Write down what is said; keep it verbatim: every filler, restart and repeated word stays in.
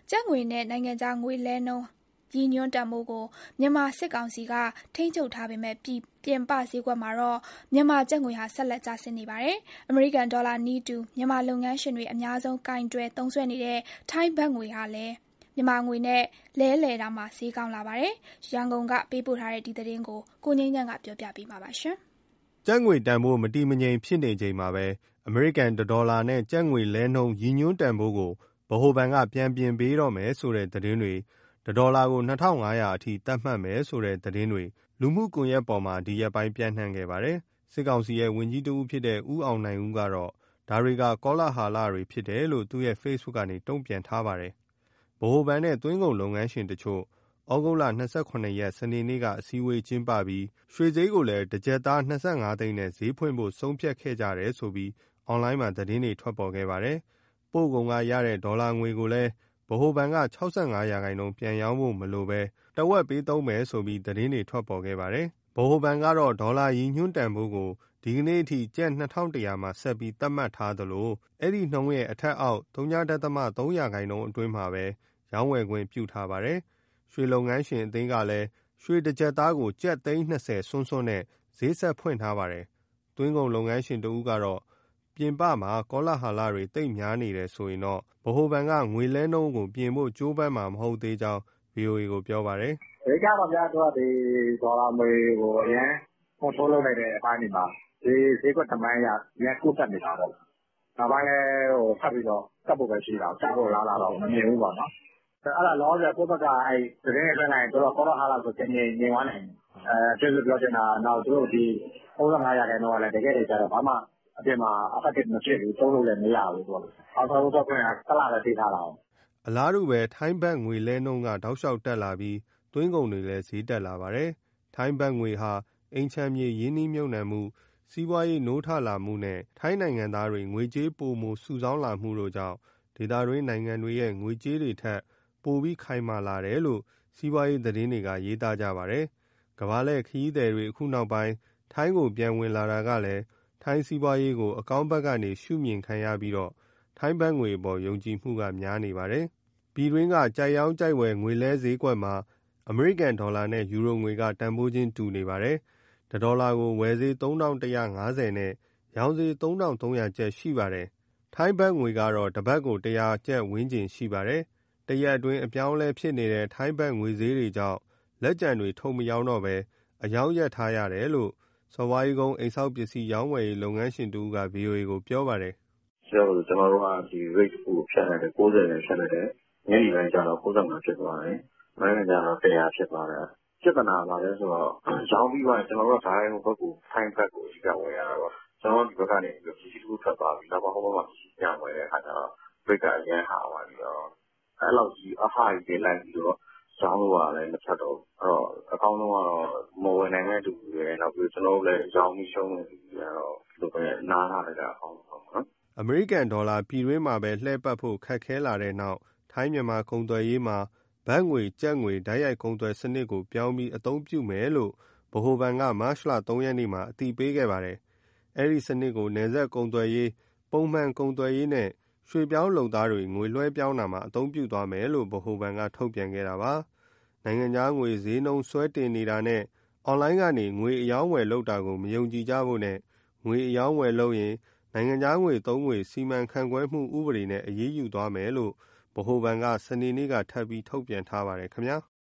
ကျပ်ငွေနဲ့နိုင်ငံခြားငွေလဲနှုန်းရည်ညွှန်းတန်ဖိုးကိုမြန်မာစစ်ကောင်စီကထိန်းချုပ်ထားပေမဲ့ပြင်ပဈေးကွက်မှာတော့မြန်မာကျပ်ငွေဟာဆက်လက်ကျဆင်းနေပါတယ်။ အမေရိကန်ဒေါ်လာနည်းတူမြန်မာလုပ်ငန်းရှင်တွေအများဆုံးကိုင်တွယ်သုံးစွဲနေတဲ့ထိုင်းဘတ်ငွေဟာလည်းမြန်မာငွေနဲ့လဲလှယ်တာမှာဈေးကောင်းလာပါတယ်။ ရန်ကုန်ကပေးပို့ထားတဲ့ဒီသတင်းကိုကိုငြိမ်းချမ်းကပြောပြပေးမှာပါ။ကျပ်ငွေတန်ဖိုးမတည်မငြိမ်ဖြစ်နေချိန်မှာပဲအမေရိကန်ဒေါ်လာနဲ့ကျပ်ငွေလဲနှုန်းရည်ညွှန်းတန်ဖိုးကိုဗဟိုဘဏ်ကပြန်ပြင်ပေးတော့မယ်ဆိုတဲ့သတင်းတွေတဒေါ်လာကို နှစ်ထောင်ငါးရာအထိသတ်မှတ်မယ်ဆိုတဲ့သတင်းတွေလူမှုကွန်ရက်ပေါ်မှာဒီရက်ပိုင်းပျံ့နှံ့ခဲ့ပါတယ်။ စစ်ကောင်စီရဲ့ဝန်ကြီးတဦးဖြစ်တဲ့ဦးအောင်နိုင်ဦးကတော့ဒါတွေကကောလဟာလတွေဖြစ်တယ်လို့သူ့ရဲ့ Facebook ကနေတုံ့ပြန်ထားပါတယ်။ ဗဟိုဘဏ်နဲ့သွင်းကုန်လုပ်ငန်းရှင်တချို့ဩဂုတ်လ ၂၇ ရက်စနေနေ့ကအစည်းအဝေးကျင်းပပြီးရွှေဈေးကိုလည်းတကျပ်သား၂၅ သိန်းနဲ့ဈေးဖွင့်ဖို့ဆုံးဖြတ်ခဲ့ကြတယ်ဆိုပြီးအွန်လိုင်းမှာသတင်းတွေထွက်ပေါ်ခဲ့ပါတယ်။ ပို့ကုန်ကရတဲ့ဒေါ်လာငွေကိုလည်းဗဟိုဘဏ်က ၆၅ ရာခိုင်နှုန်းပြန်ရောင်းဖို့မလိုဘဲတဝက်ပေးသုံးမယ်ဆိုပြီးသတင်းတွေထွက်ပေါ်ခဲ့ပါတယ်။ ဗဟိုဘဏ်ကတော့ဒေါ်လာရည်ညွှန်းတန်ဖိုးကိုဒီကနေ့အထိကျပ်၂၁၀၀မှာဆက်ပြီးသတ်မှတ်ထားသလိုအဲဒီနှုန်းရဲ့အထက်အောက် ဝ.၃ ရာခိုင်နှုန်းအတွင်းမှာပဲရောင်းဝယ်ခွင့်ပြုထားပါတယ်။ ရွှေလုပ်ငန်းရှင်အသင်းကလည်းရွှေတကျပ်သားကိုကျပ်သိန်း ၂၀ စွန်းစွန်းနဲ့ဈေးဆက်ဖွင့်ထားပါတယ်။ သွင်းကုန်လုပ်ငန်းရှင်တဦးကတော့ပြင်ပမှာကောလဟာလတွေသိပ်များနေတယ်ဆိုရင်တော့ဗဟိုဘဏ်ကငွေလဲနှုန်းကိုပြင်ဖို့ကြိုးပမ်းမှာမဟုတ်သေးကြောင်း ဗွီအိုအေကိုပြောပါတယ်။ "အဓိကတော့ဗျာသူကဒီဒေါ်လာငွေကိုအရင်ကွန်ထရိုးလုပ်လိုက်တဲ့အပိုင်းတွေမှာဒီဈေးကွက်တမိုင်းအရအရင်ကိုတက်နေတာပေါ့။နောက်ပိုင်းလည်းဟိုဆက်ပြီးတော့တက်ဖို့ပဲရှိတာ။ကျဖို့လားလာတော့မမြင်ဘူးပေါ့နော်။အဲ့ဒါလောလောဆယ်ကိုယ့်ဘက်ကအဲ့သတင်းတွေထွက်လိုက်ရင်တို့ကောလဟာလဆိုငြိမ်ငြိမ်သွားနိုင်တယ်။အဲပြောပြောချင်တာနောက်တို့ဒီ၃၅ရာခိုင်နှုန်းကလည်းတကယ်တည်းကျတော့ဘာမှအပြင်မှာ effective မဖြစ်ဘူးသုံးလို့လည်းမရဘူးပေါ့။အောက်ဆုံးတော့ခွင့်ကတလပဲပေးထားတာ။ " အလားတူပဲထိုင်းဘတ်ငွေလဲနှုန်းကတောက်လျှောက်တက်လာပြီးသွင်းကုန်တွေလည်းဈေးတက်လာပါတယ်။ ထိုင်းဘတ်ငွေဟာအိမ်ခြံမြေရင်းနှီးမြှုပ်နှံမှု၊စီးပွားရေးနိုးထလာမှုနဲ့ထိုင်းနိုင်ငံသားတွေငွေကြေးပိုမိုစုဆောင်းလာမှုတို့ကြောင့်ဒေသတွင်းနိုင်ငံတွေရဲ့ငွေကြေးတွေထက်ပိုပြီးခိုင်မာလာတယ်လို့စီးပွားရေးသတင်းတွေကရေးသားကြပါတယ်။ ကမ္ဘာလှည့်ခရီးသည်တွေအခုနောက်ပိုင်းထိုင်းကိုပြန်ဝင်လာတာကလည်းထိုင်းစီးပွားရေးကိုအကောင်းဘက်ကနေရှုမြင်ခံရပြီးထိုင်းဘတ်ငွေအပေါ်ယုံကြည်မှုများနေပါတယ်။ ပြည်တွင်းကကြိုက်ရောင်းကြိုက်ဝယ်ငွေလဲဈေးကွက်မှာအမေရိကန်ဒေါ်လာနဲ့ယူရိုငွေကတန်ဖိုးချင်းတူနေပါတယ်။ တဒေါ်လာကိုဝယ်ဈေးသုံးထောင့်၁၅၀နဲ့ရောင်းဈေးသုံးထောင့်သုံးရာကျပ်ရှိပါတယ်။ ထိုင်းဘတ်ငွေကတော့တဘတ်ကို ၁၀၀ကျပ်ဝန်းကျင်ရှိပါတယ်။ တရက်အတွင်းအပြောင်းအလဲဖြစ်နေတဲ့ထိုင်းဘတ်ငွေဈေးတွေကြောင့်လက်ကျန်တွေထုတ်မရောင်းတော့ဘဲအရောင်းရပ်ထားရတယ်လို့စော်ဘွားကြီးကုန်းအိမ်ဆောက်ပစ္စည်းရောင်းဝယ်ရေးလုပ်ငန်းရှင်တဦးက ဗွီအိုအေကိုပြောပါတယ်။ "ကျွန်တော်တို့ကဒီ rate တခုကိုဖြတ်လိုက်တယ်၉၀နဲ့ဖြတ်လိုက်တယ်ညနေပိုင်းကျတော့၉၅ဖြစ်သွားတယ်။မနက်ဖြန်ကျတော့၁၀၀ဖြစ်သွားတယ်။ပြဿနာကဘာလဲဆိုတော့ရောင်းပြီးသွားရင်ကျွန်တော်တို့ကဒါရိုက်ဟိုဘက်ကိုထိုင်းဘက်ကိုအဓိကဝယ်ရတာပေါ့။ကျွန်တော်တို့ဒီဘက်ကနေပစ္စည်းတခုထွက်သွားပြီနောက်မှဟိုဘက်မှာပစ္စည်းပြန်ဝယ်တဲ့အခါကျတော့ rate ကအရမ်းဟာသွားပြီးတော့အဲ့လောက်ကြီးအဟကြီးတွေလိုက်ပြီးတော့ရောင်းလို့ကလည်းမထွက်တော့ဘူး။အဲ့တော့အကောင်းဆုံးကတော့မဝယ်နိုင်တဲ့သူတွေနောက်ပြီးကျွန်တော်တို့လည်းရောင်းပြီးရှုံးနေပြီဆိုတော့ဒီလိုပဲနားထားလိုက်တာအကောင်းဆုံးပေါ့နော်။" အမေရိကန်ဒေါ်လာပြည်တွင်းမှာပဲလှည့်ပတ်ဖို့ခက်ခဲလာတဲ့နောက်ထိုင်းမြန်မာကုန်သွယ်ရေးမှာဘတ်ငွေကျပ်ငွေတိုက်ရိုက်ကုန်သွယ်စနစ်ကိုပြောင်းပြီးအသုံးပြုမယ်လို့ဗဟိုဘဏ်ကမတ်လ ၃ ရက်နေ့မှာအသိပေးခဲ့ပါတယ်။ အဲဒီစနစ်ကိုနယ်စပ်ကုန်သွယ်ရေး၊ပုံမှန်ကုန်သွယ်ရေးနဲ့ရွှေ့ပြောင်းလုပ်သားတွေငွေလွှဲပြောင်းတာမှာအသုံးပြုသွားမယ်လို့ဗဟိုဘဏ်ကထုတ်ပြန်ခဲ့တာပါ။ နိုင်ငံခြားငွေဈေးနှုန်းဆွဲတင်နေတာနဲ့အွန်လိုင်းကနေငွေအရောင်းအဝယ်လုပ်တာကိုမယုံကြည်ကြဖို့နဲ့ငွေအရောင်းအဝယ်လုပ်ရင်နိုင်ငံခြားငွေသုံးငွေစီမံခန့်ခွဲမှုဥပဒေနဲ့အရေးယူသွားမယ်လို့ဗဟိုဘဏ်ကစနေနေ့ကထပ်ပြီးထုတ်ပြန်ထားပါတယ်ခင်ဗျာ။